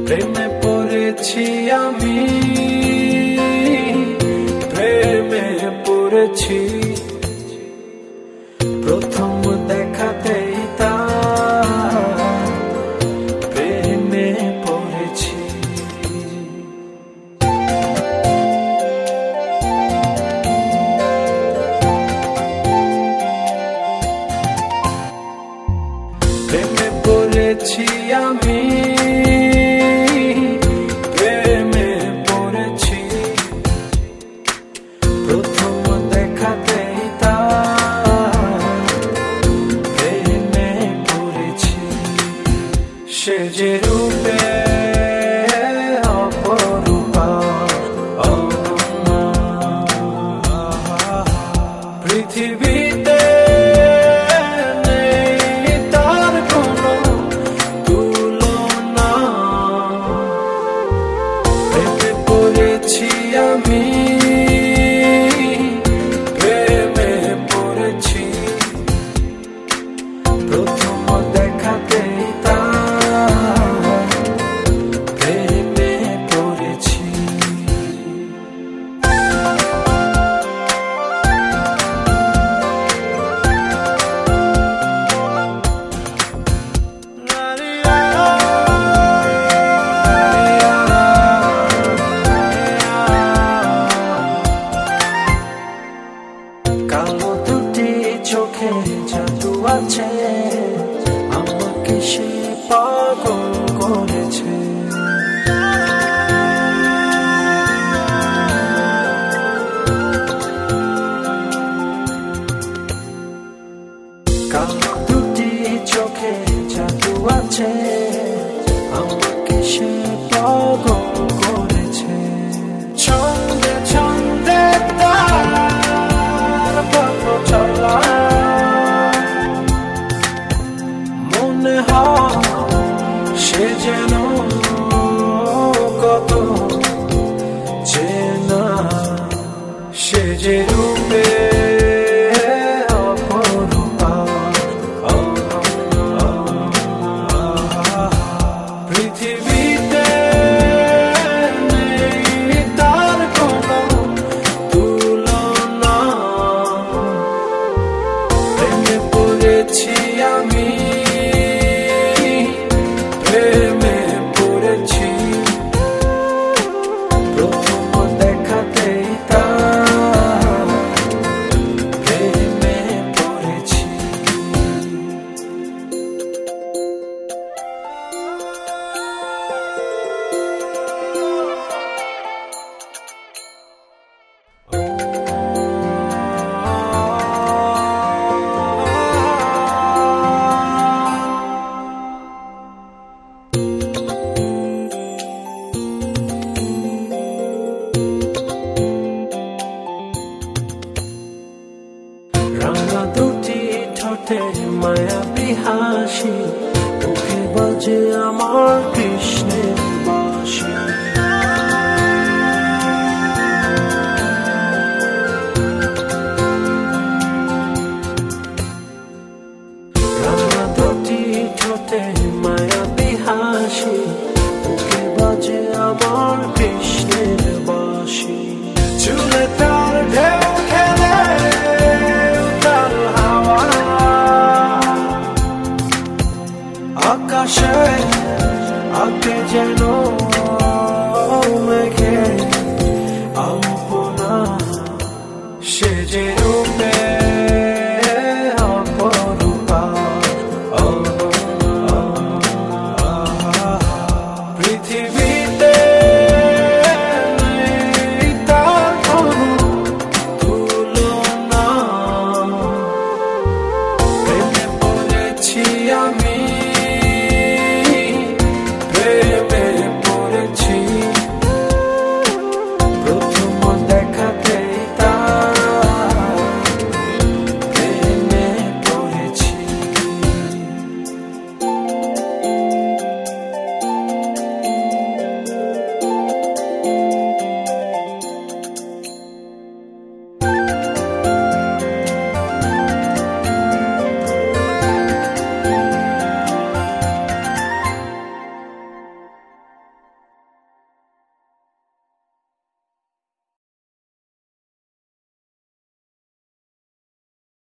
প্রেমে পড়েছি আমি, প্রেমে পড়েছি প্রথম দেখাতেই তার প্রেমে পড়েছি। প্রেমে পড়েছি আমি, প্রেমে পড়েছি প্রথম দেখাতেই তার প্রেমে পড়েছি। সে যে রূপে অপরূপা অনন্যা, পৃথিবীতে আমি প্রেমে পড়েছি প্রথম দেখাতেই তার প্রেমে পড়েছি। কালো দুটি চোখে জাদু আছে, আমাকে সে পাগল করেছে। কালো দুটি চোখে জাদু আছে, আমাকে সে পাগল করেছে। ছন্দে ছন্দে মনে হয় সে যেন কত চেনা, সে যে রূপে অপরূপা পৃথিবীতে নেই তার কোনো তুলনা। প্রেমে পড়েছি আমি, প্রেমে পড়েছি প্রথম দেখাতেই তার প্রেমে পড়েছি। রাঙা দুটি ঠোঁটে মায়াবী হাসি, মুখে বাজে আমার কৃষ্ণের বাঁশি। রাঙা দুটি ঠোঁটে মায়াবী হাসি, মুখে বাজে আমার কৃষ্ণের বাঁশি। চুলে তার ঢেউ খেলে আকাশে আঁকে যেন মেঘে